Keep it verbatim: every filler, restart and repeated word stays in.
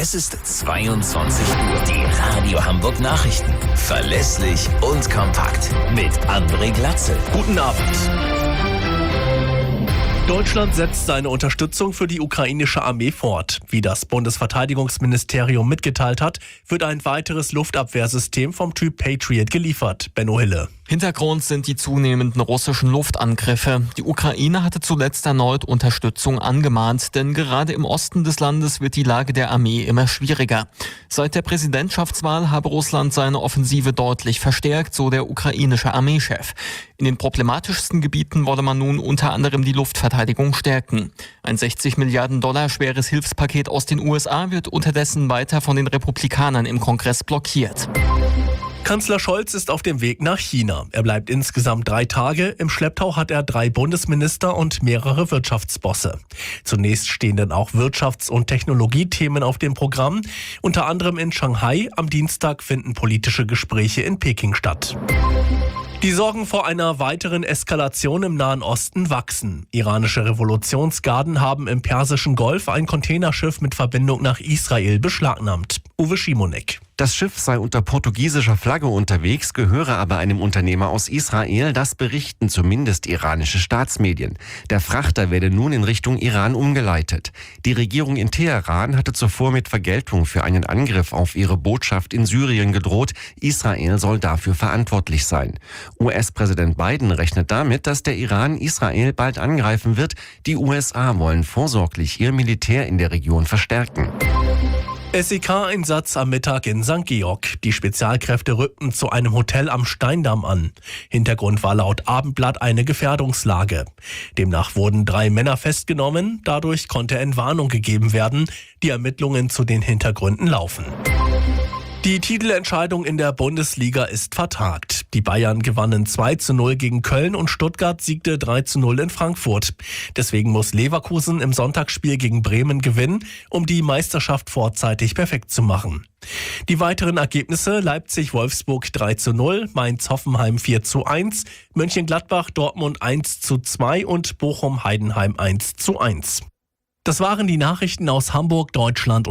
Es ist zweiundzwanzig Uhr. Die Radio Hamburg Nachrichten. Verlässlich und kompakt. Mit André Glatzel. Guten Abend. Deutschland setzt seine Unterstützung für die ukrainische Armee fort. Wie das Bundesverteidigungsministerium mitgeteilt hat, wird ein weiteres Luftabwehrsystem vom Typ Patriot geliefert. Benno Hille. Hintergrund sind die zunehmenden russischen Luftangriffe. Die Ukraine hatte zuletzt erneut Unterstützung angemahnt, denn gerade im Osten des Landes wird die Lage der Armee immer schwieriger. Seit der Präsidentschaftswahl habe Russland seine Offensive deutlich verstärkt, so der ukrainische Armeechef. In den problematischsten Gebieten wolle man nun unter anderem die Luftverteidigung stärken. Ein sechzig Milliarden Dollar schweres Hilfspaket aus den U S A wird unterdessen weiter von den Republikanern im Kongress blockiert. Kanzler Scholz ist auf dem Weg nach China. Er bleibt insgesamt drei Tage. Im Schlepptau hat er drei Bundesminister und mehrere Wirtschaftsbosse. Zunächst stehen dann auch Wirtschafts- und Technologiethemen auf dem Programm. Unter anderem in Shanghai. Am Dienstag finden politische Gespräche in Peking statt. Die Sorgen vor einer weiteren Eskalation im Nahen Osten wachsen. Iranische Revolutionsgarden haben im Persischen Golf ein Containerschiff mit Verbindung nach Israel beschlagnahmt. Uwe Schimonek. Das Schiff sei unter portugiesischer Flagge unterwegs, gehöre aber einem Unternehmer aus Israel. Das berichten zumindest iranische Staatsmedien. Der Frachter werde nun in Richtung Iran umgeleitet. Die Regierung in Teheran hatte zuvor mit Vergeltung für einen Angriff auf ihre Botschaft in Syrien gedroht. Israel soll dafür verantwortlich sein. U S-Präsident Biden rechnet damit, dass der Iran Israel bald angreifen wird. Die U S A wollen vorsorglich ihr Militär in der Region verstärken. S E K-Einsatz am Mittag in Sankt Georg. Die Spezialkräfte rückten zu einem Hotel am Steindamm an. Hintergrund war laut Abendblatt eine Gefährdungslage. Demnach wurden drei Männer festgenommen. Dadurch konnte Entwarnung gegeben werden. Die Ermittlungen zu den Hintergründen laufen. Die Titelentscheidung in der Bundesliga ist vertagt. Die Bayern gewannen zwei zu null gegen Köln und Stuttgart siegte drei zu null in Frankfurt. Deswegen muss Leverkusen im Sonntagsspiel gegen Bremen gewinnen, um die Meisterschaft vorzeitig perfekt zu machen. Die weiteren Ergebnisse: Leipzig-Wolfsburg drei zu null, Mainz-Hoffenheim vier zu eins, Mönchengladbach-Dortmund eins zu zwei und Bochum-Heidenheim eins zu eins. Das waren die Nachrichten aus Hamburg, Deutschland und